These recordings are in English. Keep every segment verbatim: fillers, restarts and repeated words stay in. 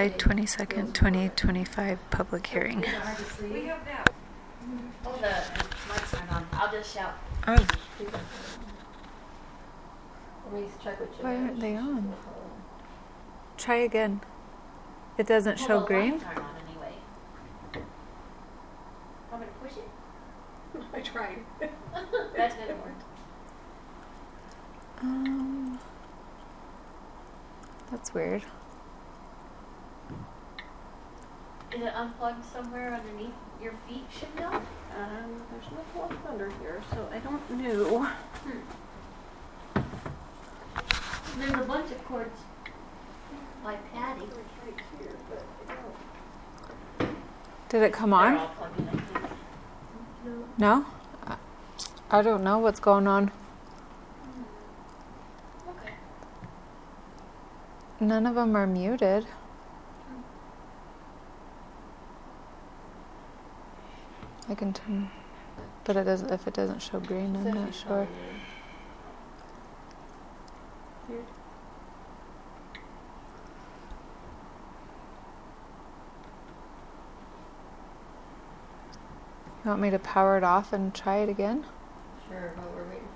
July twenty-second, twenty twenty-five public hearing. We have that. Oh, the mic's not on. I'll just shout. Oh, Let me check with you. why aren't they on? Try again. It doesn't Well, show the green? lights aren't on anyway. Want me to push it? I tried. That didn't work. Um, that's weird. Is it unplugged somewhere underneath your feet, should know? Um, there's no plug under here, so I don't know. Hmm. There's a bunch of cords by Patty. Right here, but I don't. Did it come They're on? all plugged in, I think. No? I- I don't know what's going on. Okay. None of them are muted. I can turn, but it doesn't. If it doesn't show green, I'm not sure. Weird. You want me to power it off and try it again? Sure, while we're waiting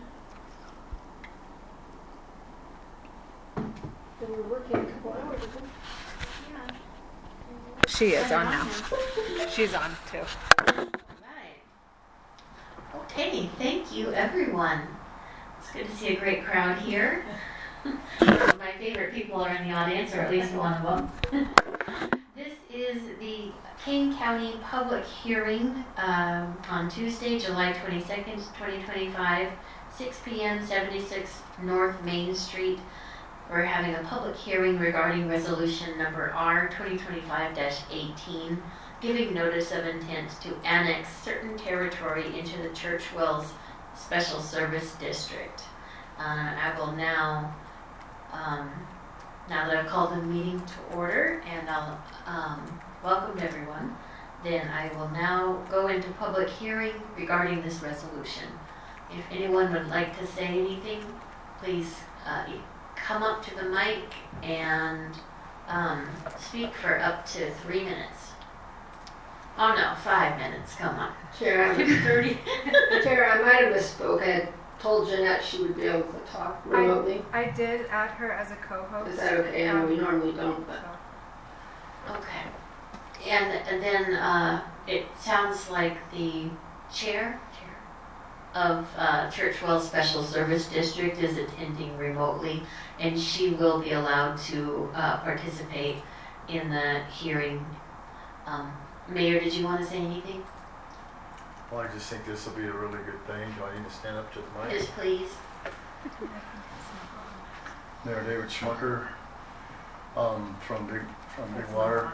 for Jeanette. They were working a couple hours ago. Yeah. She is Turn on it now. then. She's on too. Right. Okay, thank you everyone. It's good to see a great crowd here. My favorite people are in the audience, or at least one of them. This is the King County public hearing um, on Tuesday, July twenty-second, twenty twenty-five, six p.m., seventy-six North Main Street. We're having a public hearing regarding resolution number R twenty twenty-five dash eighteen, giving notice of intent to annex certain territory into the Church Wells Special Service District. Uh, I will now, um, now that I've called the meeting to order and I'll um, welcome everyone, then I will now go into public hearing regarding this resolution. If anyone would like to say anything, please uh, come up to the mic and um, speak for up to three minutes. Oh no, five minutes, come on. Chair, Maybe thirty. Chair, I might have misspoke. I had told Jeanette she would be able to talk remotely. I did add her as a co-host. Is that okay? I know we normally don't, but. Okay. And, and then uh, it sounds like the chair, chair of uh, Churchwell Special Service District is attending remotely, and she will be allowed to uh, participate in the hearing. Um, Mayor, did you want to say anything? Well, I just think this will be a really good thing. Do I need to stand up to the mic? Yes, please. Mayor David Schmucker, um, from Big from Big Water.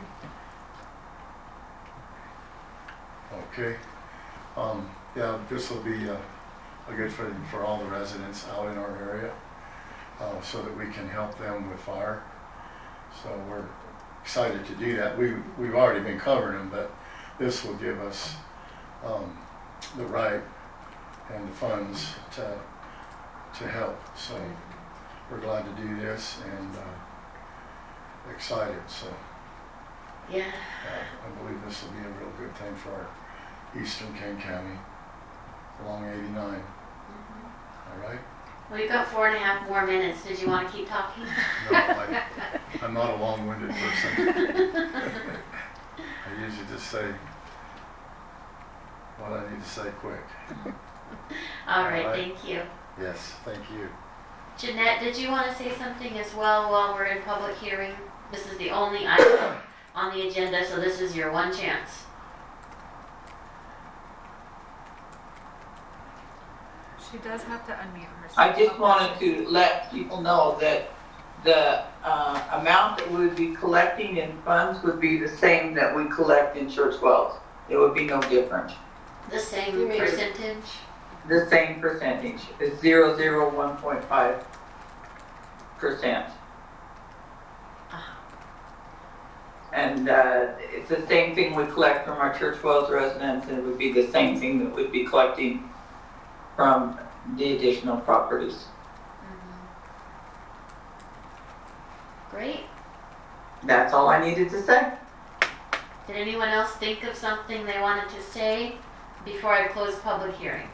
Okay. Um, yeah, this will be a, a good for for all the residents out in our area, uh, so that we can help them with fire. So we're excited to do that. We we've already been covering them, but this will give us um, the right and the funds to to help. So we're glad to do this and uh, excited. So Yeah. uh, I believe this will be a real good thing for our eastern King County along eighty-nine. Mm-hmm. All right. Well, you've got four and a half more minutes. Did you want to keep talking? No, I, I'm not a long-winded person. I usually just say what I need to say quick. All right, All right. thank you. Yes, thank you. Jeanette, did you want to say something as well while we're in public hearing? This is the only item on the agenda, so this is your one chance. She does have to unmute herself. I just wanted to let people know that the uh, amount that we would be collecting in funds would be the same that we collect in Church Wells. It would be no different. The same You mean- percentage? The same percentage is zero zero one point five percent. And uh, it's the same thing we collect from our Church Wells residents. It would be the same thing that we'd be collecting from the additional properties. Mm-hmm. Great. that's all I needed to say. Did anyone else think of something they wanted to say before I close public hearing?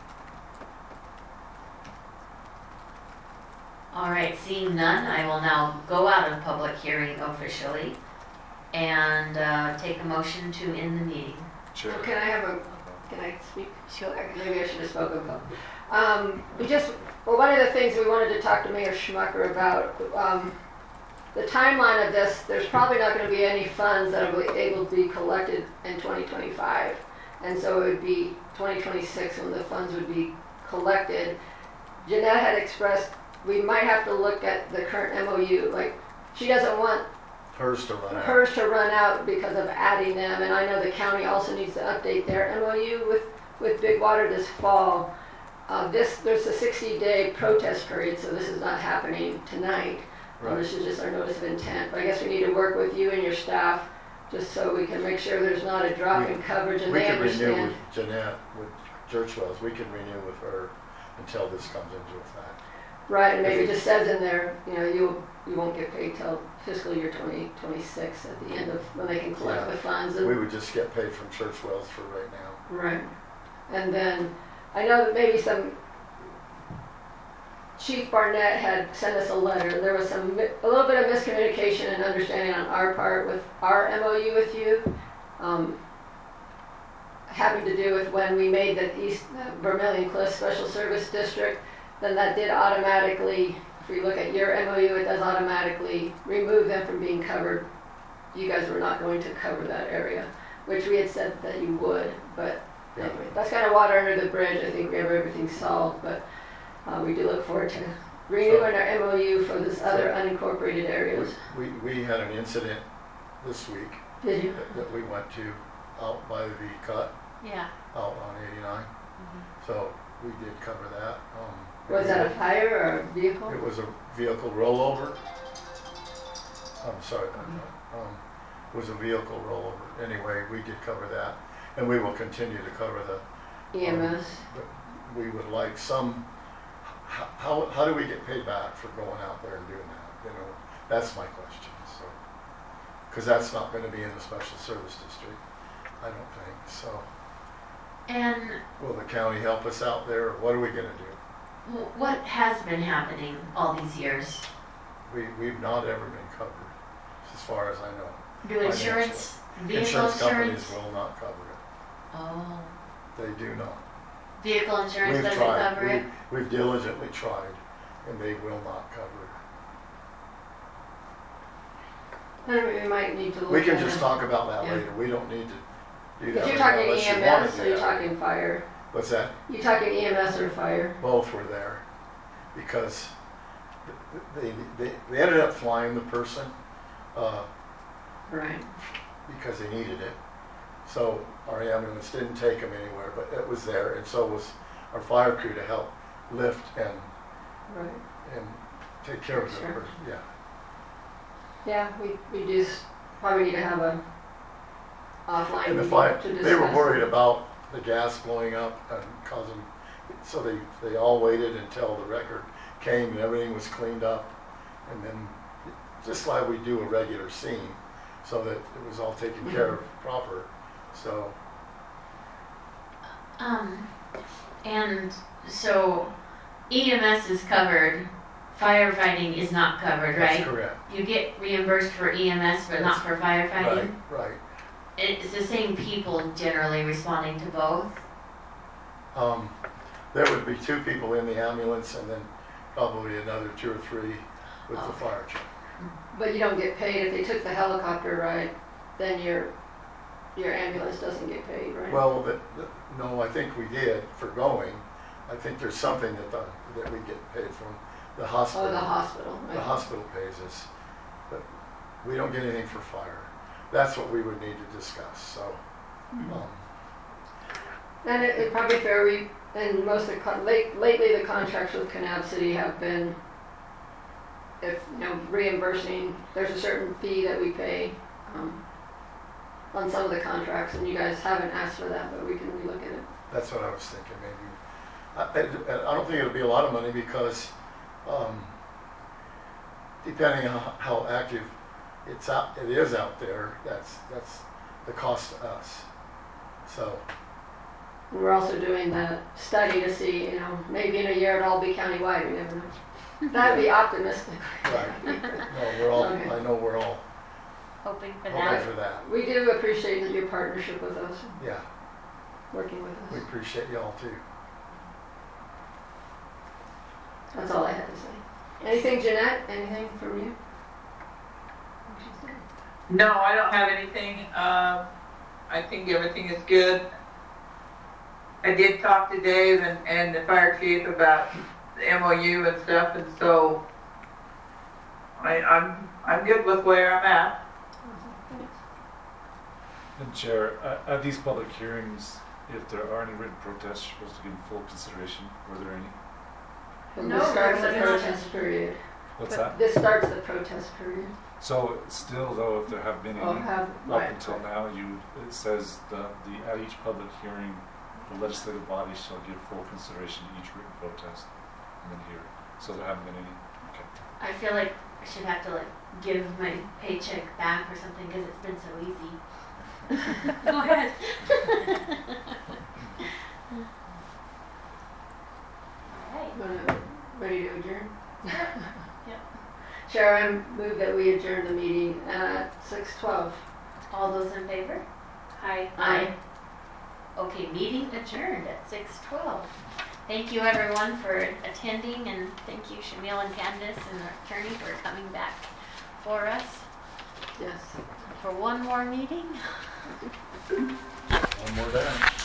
All right, seeing none, I will now go out of public hearing officially and uh, take a motion to end the meeting. Sure. Can I have a, can I speak? Sure. Maybe I should have spoken. Um, we just, well, one of the things we wanted to talk to Mayor Schmucker about, um, the timeline of this, there's probably not going to be any funds that will be able to be collected in twenty twenty-five. And so it would be twenty twenty-six when the funds would be collected. Jeanette had expressed we might have to look at the current M O U. Like, she doesn't want Hers to run out. hers to run out because of adding them. And I know the county also needs to update their M O U with, with Big Water this fall. Uh, this There's a sixty day protest period, so this is not happening tonight. Um, Right. this is just our notice of intent. But I guess we need to work with you and your staff just so we can make sure there's not a drop We- in coverage and We they could renew understand. with Jeanette, with Churchwell's, we could renew with her until this comes into effect. Right, and maybe it just says in there, you know, you you won't get paid till fiscal year twenty twenty-six at the end of when they can collect Yeah. the funds. And, We would just get paid from Churchwell's for right now. right. And then I know that maybe some Chief Barnett had sent us a letter. There was some mi- a little bit of miscommunication and understanding on our part with our M O U with you. Um, having to do with when we made the East uh, Vermilion Cliffs Special Service District, then that did automatically, if we look at your M O U, it does automatically remove them from being covered. You guys were not going to cover that area, which we had said that you would, but Yeah. anyway, that's kind of water under the bridge. I think we have everything solved, but uh, we do look forward to renewing our M O U for this other unincorporated areas. We, we, we had an incident this week Did you? that, that we went to out by the cut, Yeah. out on eighty-nine. So we did cover that. Um, Was that a fire or a vehicle? It was a vehicle rollover. I'm sorry, um, it was a vehicle rollover. Anyway, we did cover that, and we will continue to cover the, E M S. but we would like some, h- how, how do we get paid back for going out there and doing that? You know, that's my question, so. Because that's not gonna be in the special service district, I don't think, so. And Will the county help us out there, or what are we gonna do? w- what has been happening all these years? We, we've not ever been covered, as far as I know. Do insurance, vehicle Insurance companies insurance? will not cover it. Oh, They do not. vehicle insurance We've doesn't tried. cover it? We've, we've diligently tried, and they will not cover We might need to it. look We can at just it. talk about that Yeah. later. We don't need to do that. But you're right now talking unless E you M wanna S do or you're that. talking fire? What's that? You talking E M S or fire? Both were there, because they, they, they ended up flying the person, uh, Right. because they needed it. So our ambulance didn't take them anywhere, but it was there, and so was our fire crew to help lift and, Right. and take care of the Sure. person, yeah. Yeah, we, we just probably need to have a offline And the meeting fire, to discuss. they were worried about the gas blowing up and causing, so they, they all waited until the record came and everything was cleaned up. And then, just like we do a regular scene, so that it was all taken care of proper, so. Um, and so E M S is covered, firefighting is not covered, That's right? correct. You get reimbursed for E M S, but not for Right, firefighting? right. It's the same people generally responding to both? Um, there would be two people in the ambulance and then probably another two or three with the Okay. fire truck. But you don't get paid if they took the helicopter ride, then your, your ambulance doesn't get paid, right? Well, the, the, no, I think we did for going. I think there's something that the, that we get paid from the hospital. Oh, the hospital, The right. hospital pays us, but we don't get anything for fire. That's what we would need to discuss, so. um, And it, it probably fair, we, and most of the, con- late, lately the contracts with Canal City have been, if, you know, reimbursing, there's a certain fee that we pay, um, on some of the contracts, and you guys haven't asked for that, but we can relook at it. That's what I was thinking, maybe. I, I I don't think it'll be a lot of money because, um, depending on how active it's out, it is out there, that's, that's the cost to us. So, And we're also doing the study to see, you know, maybe in a year it'll all be countywide, we never know. That'd be optimistic. right, no, we're all, Okay. I know we're all Hoping for hoping that. for that, We do appreciate your partnership with us, yeah, working with we us. appreciate y'all too. That's all I had to say. Anything, Jeanette? Anything from you? No, I don't have anything. Um, I think everything is good. I did talk to Dave and, and the fire chief about the M O U and stuff, and so I, I'm I'm good with where I'm at. And Chair, at, at these public hearings, if there are any written protests, you're supposed to give them full consideration. Were there any? And No, this starts the there wasn't. protest period. What's But- that? This starts the protest period. So still, though, if there have been any Oh, have, up right. until now, you it says the the at each public hearing, the legislative body shall give full consideration to each written protest, and then here. So there haven't been any. Okay. I feel like I should have to like give my paycheck back or something because it's been so easy. Go ahead. Alright. Wanna- Ready to adjourn? Yep. Chair, I move that we adjourn the meeting at six twelve. All those in favor? Hi. Aye. Okay, meeting adjourned at six twelve. Thank you everyone for attending, and thank you Shamil and Candace and our attorney for coming back for us Yes. for one more meeting. One more down.